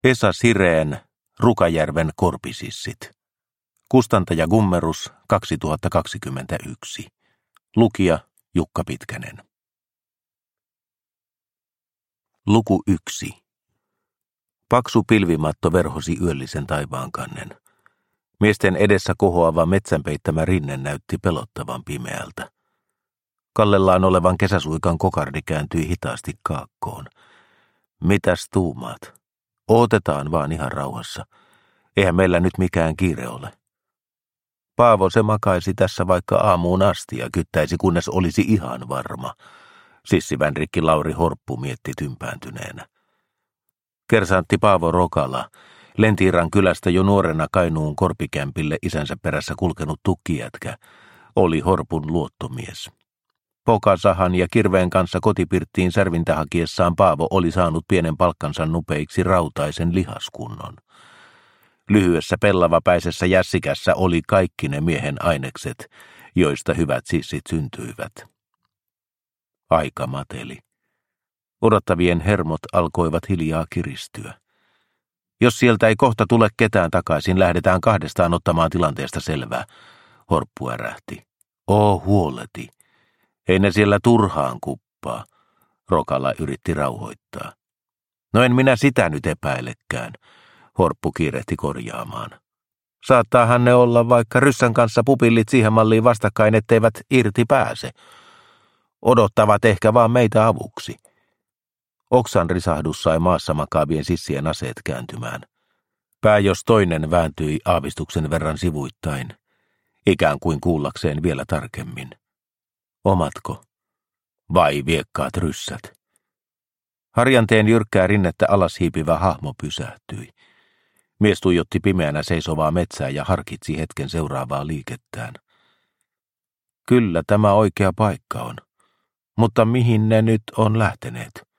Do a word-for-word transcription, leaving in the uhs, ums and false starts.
Esa Sireen, Rukajärven korpisissit. Kustantaja Gummerus kaksituhattakaksikymmentäyksi. Lukija Jukka Pitkänen. Luku yksi. Paksu pilvimatto verhosi yöllisen taivaankannen. Miesten edessä kohoava metsän peittämä rinne näytti pelottavan pimeältä. Kallellaan olevan kesäsuikan kokardi kääntyi hitaasti kaakkoon. Mitäs tuumaat? Odotetaan vaan ihan rauhassa. Eihän meillä nyt mikään kiire ole. Paavo se makaisi tässä vaikka aamuun asti ja kyttäisi, kunnes olisi ihan varma. Sissivänrikki Lauri Horppu mietti tympääntyneenä. Kersantti Paavo Rokala, Lentiiran kylästä jo nuorena Kainuun korpikämpille isänsä perässä kulkenut tukkijätkä, oli Horpun luottomies. Pokasahan ja kirveen kanssa kotipirttiin särvintä hakiessaan Paavo oli saanut pienen palkkansa nupeiksi rautaisen lihaskunnon. Lyhyessä pellavapäisessä jässikässä oli kaikki ne miehen ainekset, joista hyvät sissit syntyivät. Aika mateli. Odottavien hermot alkoivat hiljaa kiristyä. Jos sieltä ei kohta tule ketään takaisin, lähdetään kahdestaan ottamaan tilanteesta selvää. Horppu ärähti. Oo huoleti. Ei ne siellä turhaan kuppaa. Rokala yritti rauhoittaa. No en minä sitä nyt epäilekään. Horppu kiirehti korjaamaan. Saattaahan ne olla vaikka ryssän kanssa pupillit siihen malliin vastakkain, etteivät irti pääse. Odottavat ehkä vaan meitä avuksi. Oksan risahdus sai maassa makaavien sissien aseet kääntymään. Pää jos toinen vääntyi aavistuksen verran sivuittain, ikään kuin kuullakseen vielä tarkemmin. Omatko? Vai viekkaat ryssät? Harjanteen jyrkkää rinnettä alas hiipivä hahmo pysähtyi. Mies tuijotti pimeänä seisovaa metsää ja harkitsi hetken seuraavaa liikettään. Kyllä tämä oikea paikka on, mutta mihin ne nyt on lähteneet?